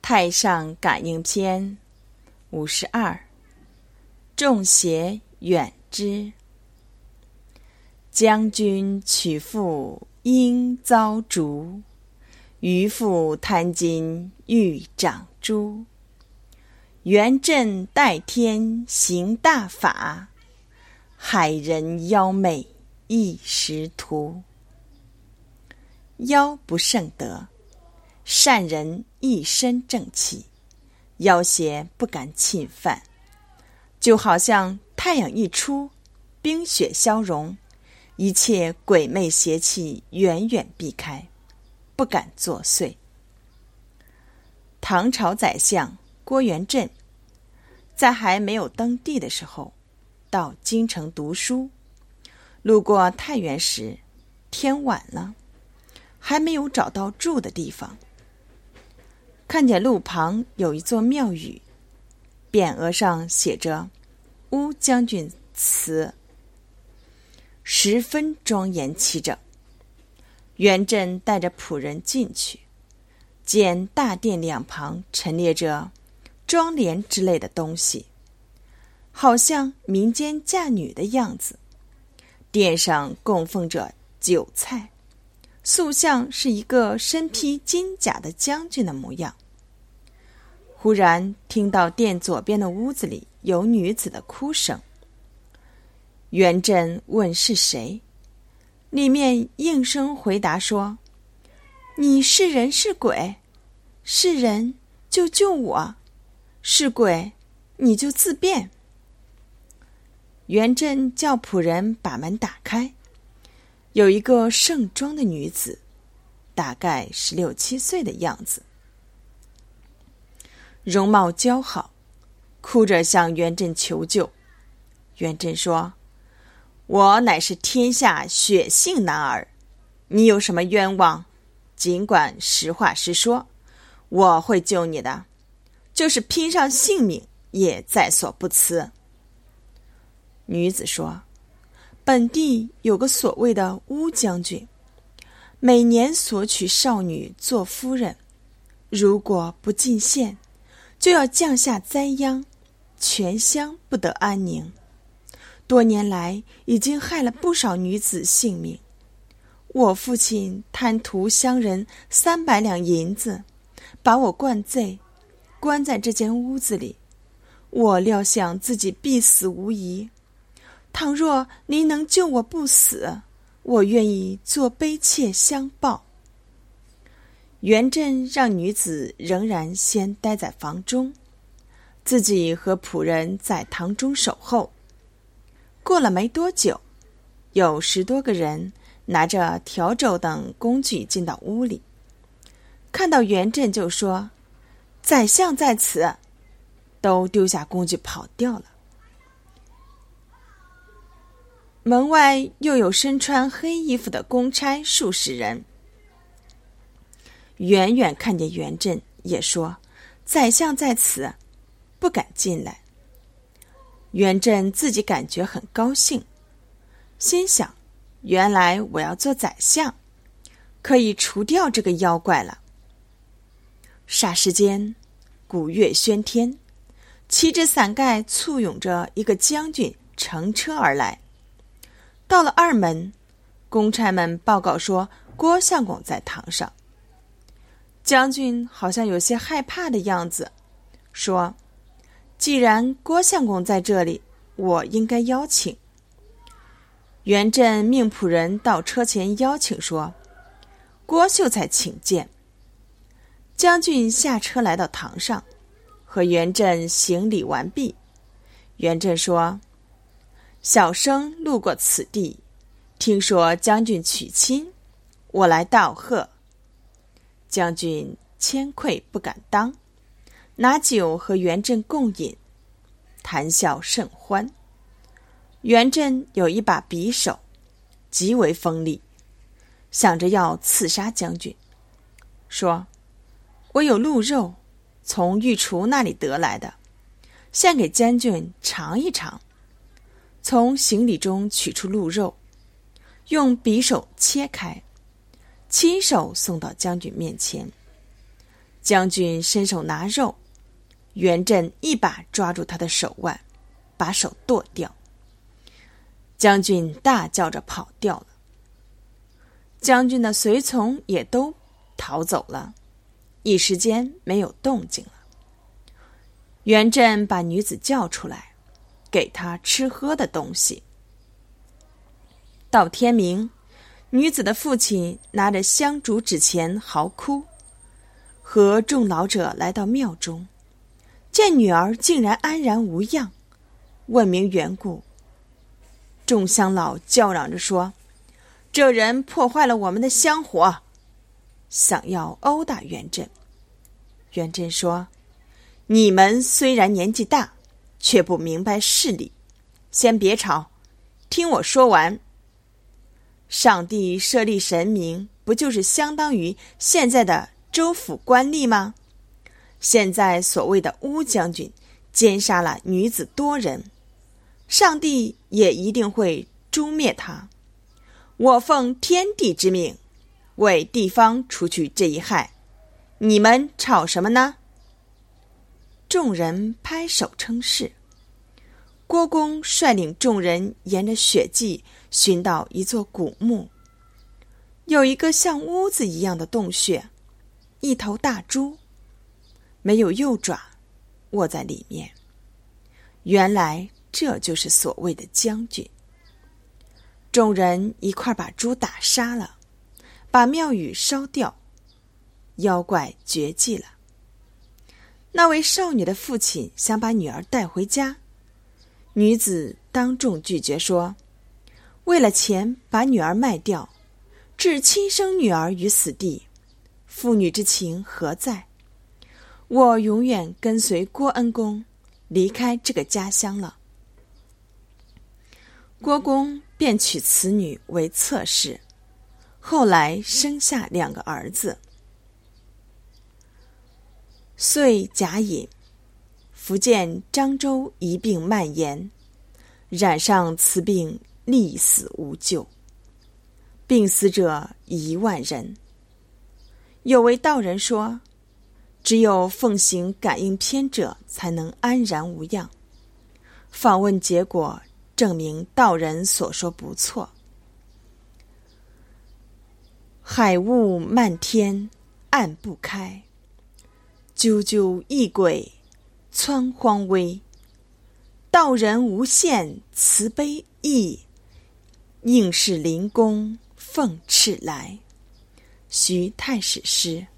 太上感应篇52，众邪远之。将军取妇应遭逐，渔父贪金欲长珠。元镇代天行大法，害人妖媚一时图。妖不胜得，善人一身正气，妖邪不敢侵犯。就好像太阳一出，冰雪消融，一切鬼魅邪气远远避开，不敢作祟。唐朝宰相郭元振在还没有登第的时候，到京城读书，路过太原时，天晚了，还没有找到住的地方。看见路旁有一座庙宇，匾额上写着乌将军祠，十分庄严齐整。元振带着仆人进去，见大殿两旁陈列着妆奁之类的东西，好像民间嫁女的样子。殿上供奉着酒菜，塑像是一个身披金甲的将军的模样。忽然听到殿左边的屋子里有女子的哭声。元振问是谁，里面应声回答说：你是人是鬼？是人就救我，是鬼你就自便。元振叫仆人把门打开，有一个盛装的女子，大概16、17岁的样子，容貌姣好，哭着向元振求救。元振说：我乃是天下血性男儿，你有什么冤枉，尽管实话实说，我会救你的，就是拼上性命也在所不辞。女子说：本地有个所谓的乌将军，每年索取少女做夫人，如果不进献，就要降下灾殃，全乡不得安宁。多年来已经害了不少女子性命。我父亲贪图乡人300两银子，把我灌醉，关在这间屋子里。我料想自己必死无疑，倘若您能救我不死，我愿意做卑妾相报。元振让女子仍然先待在房中，自己和仆人在堂中守候。过了没多久，有10多个人拿着笤帚等工具进到屋里，看到元振就说：宰相在此，都丢下工具跑掉了。门外又有身穿黑衣服的公差数十人，远远看见元振，也说：宰相在此，不敢进来。元振自己感觉很高兴，心想：原来我要做宰相，可以除掉这个妖怪了。霎时间，鼓乐喧天，旗帜伞盖簇拥着一个将军乘车而来。到了二门，公差们报告说郭相公在堂上。将军好像有些害怕的样子，说：既然郭相公在这里，我应该邀请。元振命仆人到车前邀请说：郭秀才请见。将军下车来到堂上，和元振行礼完毕。元振说：小生路过此地，听说将军娶亲，我来道贺。将军谦愧不敢当，拿酒和元振共饮，谈笑甚欢。元振有一把匕首，极为锋利，想着要刺杀将军，说：我有鹿肉，从御厨那里得来的，献给将军尝一尝。从行李中取出鹿肉，用匕首切开，亲手送到将军面前。 将军伸手拿肉，元振一把抓住他的手腕，把手剁掉。将军大叫着跑掉了。将军的随从也都逃走了，一时间没有动静了。元振把女子叫出来，给她吃喝的东西。到天明，女子的父亲拿着香烛纸钱嚎哭，和众老者来到庙中，见女儿竟然安然无恙，问明缘故。众乡老叫嚷着说，这人破坏了我们的香火，想要殴打元振。元振说，你们虽然年纪大，却不明白事理，先别吵，听我说完。上帝设立神明，不就是相当于现在的州府官吏吗？现在所谓的乌将军奸杀了女子多人，上帝也一定会诛灭他。我奉天地之命，为地方除去这一害，你们吵什么呢？众人拍手称是。郭公率领众人沿着血迹寻到一座古墓，有一个像屋子一样的洞穴，一头大猪，没有右爪，卧在里面。原来这就是所谓的将军。众人一块把猪打杀了，把庙宇烧掉，妖怪绝迹了。那位少女的父亲想把女儿带回家，女子当众拒绝说，为了钱把女儿卖掉，置亲生女儿于死地，父女之情何在？我永远跟随郭恩公离开这个家乡了。郭公便娶此女为侧室，后来生下2个儿子。遂甲寅，福建漳州一病蔓延，染上此病，历死无救，病死者1万人。有位道人说，只有奉行感应篇者才能安然无恙。访问结果证明道人所说不错。海雾漫天，暗不开，啾啾异鬼，穿荒微。道人无限慈悲意，应是灵公奉敕来。徐太史诗。